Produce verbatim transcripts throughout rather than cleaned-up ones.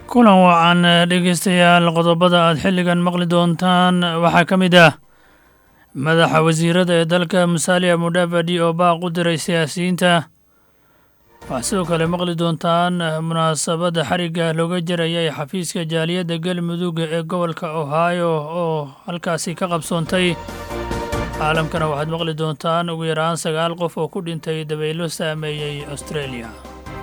kulan wacan dhegeystayaal qodobada aad xilligan maqli doontaan waxaa ka mid ah madaxa wasiirada ee dalka Musalia Mudavadi oo baaq u diray siyaasiyiinta. waxaa sidoo kale maqli doontaan munaasabada xariga looga jarayay xafiiska jaaliyadda galmudug ee gobolka Ohio oo halkaasi ka qabsoontay. caalamkana waxaad maqli doontaan ugu yaraan sagaal qof oo ku dhintay dabaylo saameeyey Australia.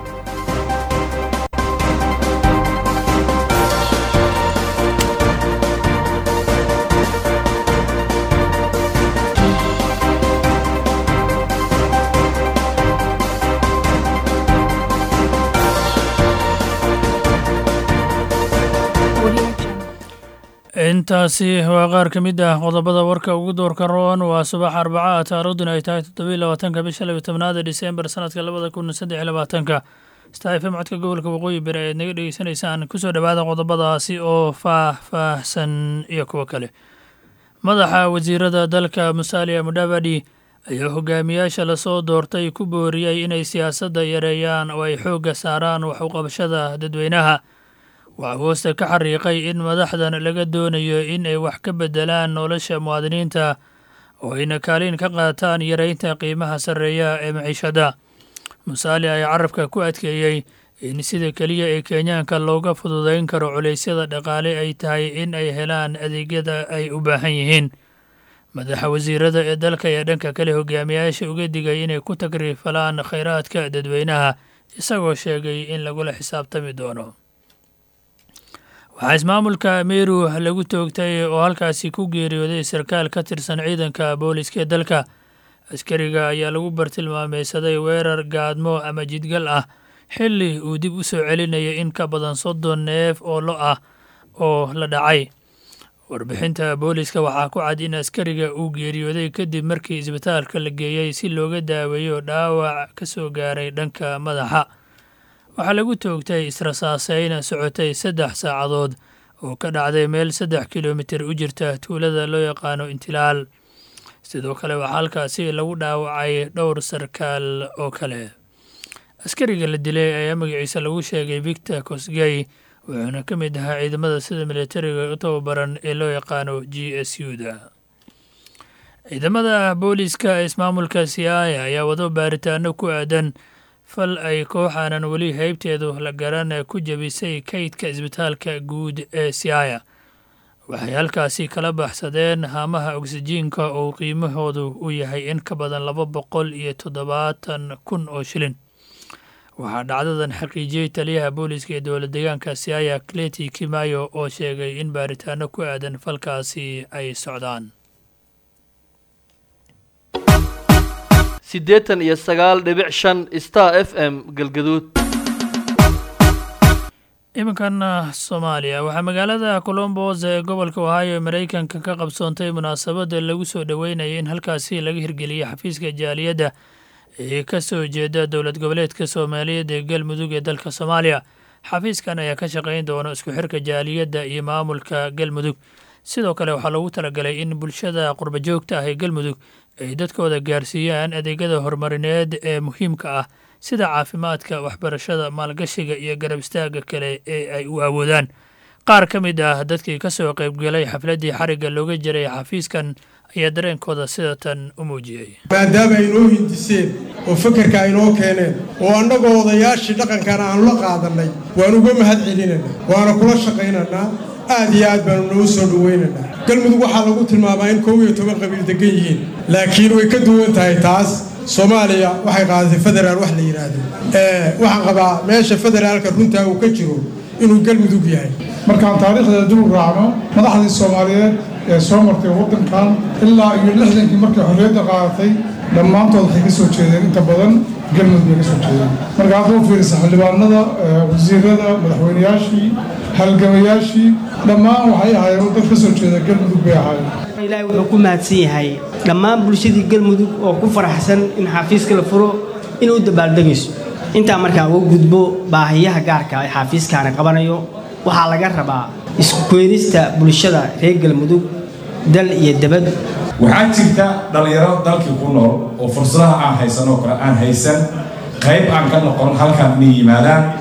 intaasi waa qaar ka mid ah qodobada warka ugu doorka roon. waa subax arbaca taariikhduna ay tahay toddoba iyo labaatanka bisha laba iyo tobnaad Diseembar sanadka labada kun saddex iyo labaatanka. Star F M codka gobolka waqooyi bari ayaad naga dhegeysanaysaan. kusoo dhawaada qodobadaasi oo faahfaahsan iyo kuwo kale. madaxa wasiirada dalka Musalia Mudavadi ayaa hogaamiyaasha lasoo doortay ku booriyey inay siyaasadda yareeyaan oo ay xoogga saaraan wax u qabashada dadweynaha. waxaa hoosta ka xariiqay in madaxdan laga doonayo in ay wax ka beddelaan nolosha muwaadiniinta oo ayna kaalin ka qaataan yaraynta qiimaha sarreeya ee maciishada. Musalia ayaa carabka ku adkeeyey in sida keliya ee Kenyaanka looga fududayn karo culeysyada dhaqaale ay tahay in ay helaan adeegyada ay u baahan yihiin. madaxa wasiirada ee dalka ayaa dhanka kale hogaamiyaasha uga digay inay ku takriifalaan khayraadka dadweynaha isagoo sheegay in lagula xisaabtami doono. waxaa ismaamulka Meru lagu toogtay oo halkaasi ku geeriyooday sarkaal ka tirsan ciidanka booliska ee dalka. askariga ayaa lagu bartilmaameysaday weerar gaadmo ama jidgal ah xilli uu dib u soo celinayay in ka badan soddon neef oo lo ah oo la dhacay. warbixinta booliska waxaa ku cad in askariga uu geeriyooday kadib markii isbitaalka la geeyey si looga daaweeyo dhaawac ka soo gaaray dhanka madaxa. waxaa lagu toogtay israsaasayna socotay saddex saacadood oo ka dhacday meel saddex kilomitir u jirta tuulada loo yaqaano Intilaal. sidoo kale waxaa halkaasi lagu dhaawacay dhowr sarkaal oo kale. askariga la dilay ayaa magaciisa lagu sheegay Victor Kosgei wuxuuna ka mid ahaa ciidamada sida militariga u tababaran ee loo yaqaano G S U-da. ciidamada booliska ismaamulka Siaya ayaa wado baaritaano ku aadan fal ay kooxaanan weli haybteedu la garan ku jabisay kaydka isbitaalka guud ee Siaya. waxay halkaasi kala baxsadeen haamaha oksijiinka oo qiimahoodu u yahay in ka badan laba boqol iyo toddobaatan kun oo shilin. waxaa dhacdadan xaqiijiyey taliyaha booliska ee dowlad deegaanka Siaya Cleti Kimayo oo sheegay in baaritaano ku aadan falkaasi ay socdaan. siddeetan iyo sagaal dhibic shan Star F M Galgaduud. iminkan Soomaaliya waxaa magaalada Columbus ee gobolka Ohio ee Mareykanka ka qabsoontay munaasabada lagu soo dhaweynayay in halkaasi laga hirgeliyay xafiiska jaaliyadda ee ka soo jeeda dowlad goboleedka Soomaaliyeed ee Galmudug ee dalka Soomaaliya. xafiiskan ayaa ka shaqayn doona isku xirka jaaliyadda iyo maamulka Galmudug. sidoo kale waxaa loogu talagalay in bulshada qurba joogta ah ee Galmudug ay dadkooda gaarsiiyaan adeegyada horumarineed ee muhiimka ah sida caafimaadka, waxbarashada, maalgashiga iyo garab istaaga kale ee ay u awoodaan. qaar ka mid ah dadkii ka soo qaybgalay xafladdii xarigga looga jiray xafiiskan ayaa dareenkooda sida tan u muujiyey. maadaama ay noo hindiseen oo fakarka ay noo keeneen oo annagoo odayaashii dhaqankana aan la qaadannay waan uga mahad celinaynaa waana kula shaqaynaynaa. aad iyo aad baanu noo soo dhawaynaynaa. galmudug waxaa lagu tilmaamaa in kow iyo toban qabiil degan yihiin laakiin way ka duwan tahay taas. Soomaaliya waxay qaadatay federaal wax la yiraahdo. ee waxaan qabaa meesha federaalka runta uu ka jiro inuu galmudug yahay. markaan taariikhda dib u raacno madaxdii Soomaaliyeed ee soo martay waddankan ilaa iyo lixdankii markii xorriyadda qaadatay dhammaantood waxay ka soo jeedeen inta badan galmudug ka soo jeedeen. marka aad u fiiriso xildhibaanada, wasiirada, madaxweynayaashii, halgamayaashii dhammaan waxay ahaayeen dad ka soo jeeda galmudug bay ahaayeen. ilaahay wuxuu ku mahadsan yahay dhammaan bulshadii galmudug oo ku faraxsan in xafiiska la furo in uu dabaaldegayso. intaa markaa ugu gudbo baahiyaha gaarka ah ee xafiiskaana qabanayo waxaa laga rabaa isku keenista bulshada reer galmudug dal iyo dabad. waxaa jirta dhalinyaro dalkii ku nool oo fursadaha aan haysan oo kale aan haysan qayb aan ka noqon halkaan inay yimaadaan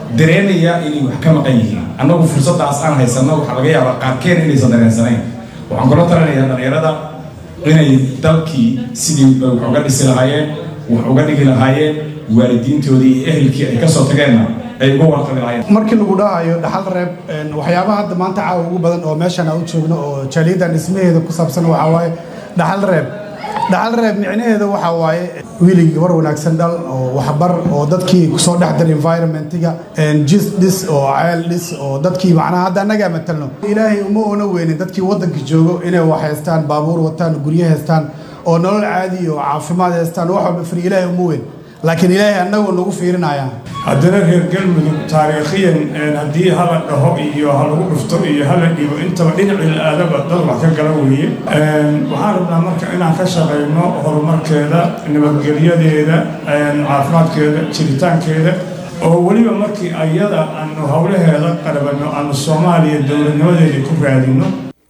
dareemaya inay wax ka maqan yihiin annagu fursadaas aan haysanno waxaa laga yaabaa qaarkeen inaysan dareensanayn waxaan kula talinayaa dhalinyarada inay dalkii sidii wax uga dhisi lahaayeen wax uga dhigi lahaayeen waalidiintoodii iyo ehelkii ay ka soo tageenna ay uga warqabi lahaayeen markii lagu dhahayo dhaxal reeb waxyaabaha hadda maanta caawa ugu badan oo meeshan aan u joogno oo jaaliyaddan dhismaheeda ku saabsan waxaa waaye dhaxal reeb dhaxal reeb micnaheeda waxaa waaye wiiligi gabar wanaagsan dhal oo waxbar oo dadkii kusoo dhex dar environmentiga jis dhis oo ceel dhis oo dadkii macnaha hadda annagaa matalno ilaahay uma oona weynin dadkii waddanka joogo inay wax haystaan baabuur wataan guryo haystaan oo nolol caadi oo caafimaad haystaan wax walba fri ilaahay uma weyn laakiin ilaahay annagoo nagu fiirinaya haddana reer galmudug taariikhiyan haddii hala dhaho iyo ha lagu dhufto iyo hala dhibo intaba dhinacii aadaba dad wax ka gala weeye waxaan rabnaa marka inaan ka shaqayno horumarkeeda nabadgelyadeeda caafimaadkeeda jiritaankeeda oo weliba markii ayada aanu howlaheeda qalabanno aanu soomaaliya dowladnimadeedii ku raadinno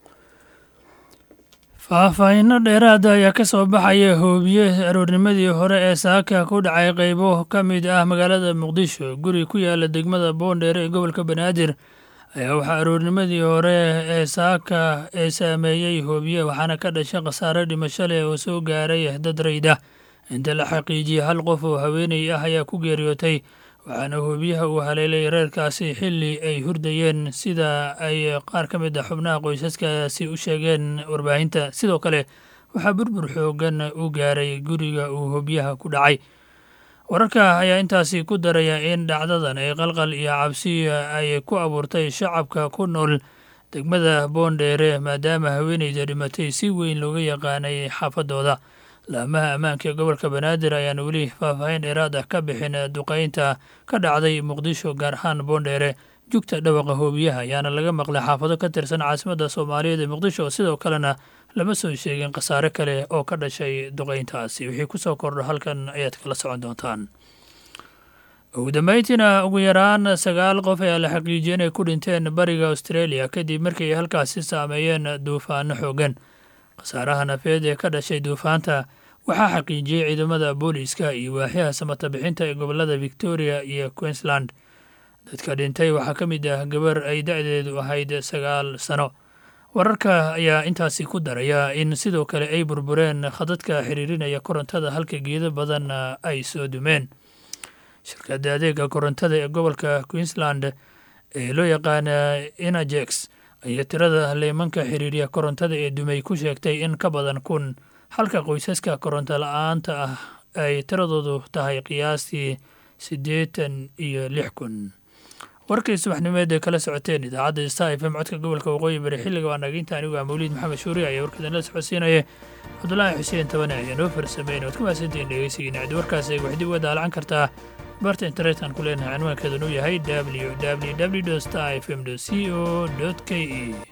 faahfaahinno dheeraada ayaa ka soo baxaya hoobiye aroornimadii hore ee saaka ku dhacay qaybo ka mid ah magaalada muqdisho guri ku yaala degmada boondheere ee gobolka banaadir ayaa waxaa aroornimadii hore ee saaka ee saameeyey hoobiye waxaana ka dhashay khasaare dhimasho leh oo soo gaaray dad rayda inta la xaqiijiyey hal qof oo haweenay ah ayaa ku geeriyootay waxaana hoobiyaha uu haleelay reerkaasi xilli ay hurdayeen sida ay qaar ka mid ah xubnaha qoysaskaasi u sheegeen warbaahinta sidoo kale waxaa burbur xoogan u gaaray guriga uu hoobiyaha ku dhacay wararka ayaa intaasi ku daraya in dhacdadan ay qalqal iyo cabsi ay ku abuurtay shacabka ku nool degmada boondheere maadaama haweenayda dhimatay si weyn looga yaqaanay xaafadooda laamaha ammaanka ee gobolka banaadir ayaan weli faahfaahin dheeraad ah ka bixin duqaynta ka dhacday muqdisho gaar ahaan boondheere jugta dhawaqa hoobiyaha ayaana laga maqlay xaafado ka tirsan caasimadda soomaaliyeed ee muqdisho sidoo kalena lama soo sheegin khasaare kale oo ka dhashay duqayntaasi wixii ku soo kordho halkan ayaad kala socon doontaan ugu dambeyntiina ugu yaraan sagaal qof ayaa la xaqiijiyey inay ku dhinteen bariga australia kadib markii ay halkaasi saameeyeen duufaano xoogan khasaaraha nafeed ee ka dhashay duufaanta waxaa xaqiijiyey ciidamada booliiska iyo waaxyaha samata bixinta ee gobolada victoria iyo queensland dadka dhintay waxaa ka mid ah gabar ay da-deedu ahayd sagaal sano wararka ayaa intaasi ku daraya in sidoo kale ay burbureen khadadka xiriirinaya korontada halka geedo badan ay soo dumeen shirkadda adeega korontada ee gobolka queensland ee loo yaqaana inajex ayaa tirada leemanka xiriiriya korontada ee dumay ku sheegtay in ka badan kun halka qoysaska koronto la-aanta ah ay tiradoodu tahay qiyaastii siddeetan iyo lix kun warkii subaxnimeed ee kala socoteen idaacadda star f m codka gobolka waqooyi bari xilliga waa naginta anigu ah mawliid maxamed shuuri ayaa warkadan la socodsiinaya cabdulaahi xuseen tabane ayaa noo farsameyn oad ku mahadsantiin dhegeysigiina cidi warkaas ay waxdib uga daalacan kartaa barta internetan ku leenahay cinwaankeedun uu yahay w w w star f m co k e